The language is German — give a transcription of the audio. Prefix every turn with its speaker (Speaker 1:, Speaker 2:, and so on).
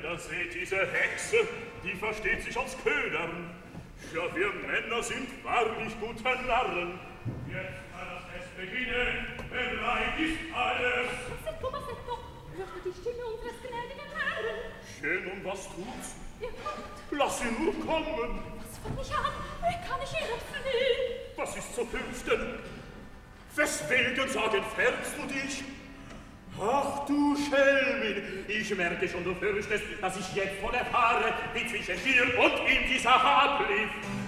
Speaker 1: da seht diese Hexe, die versteht sich als Ködern. Ja, wir Männer sind wahrlich gute Narren. Jetzt kann das Fest beginnen, bereit ist alles.
Speaker 2: Massetto, hörst du die Stimme unseres gnädigen Herrn?
Speaker 1: Schön, und was tut's?
Speaker 2: Er kommt.
Speaker 1: Lass ihn nur kommen.
Speaker 2: Was fang ich an? Wie kann ich ihn fliehen?
Speaker 1: Was ist zu fürchten? Weswegen, sagen, färbst du dich? Ach, du Schelmin, ich merke schon, du fürchtest, dass ich jetzt wohl erfahre, wie zwischen dir und ihm die Sache ablief.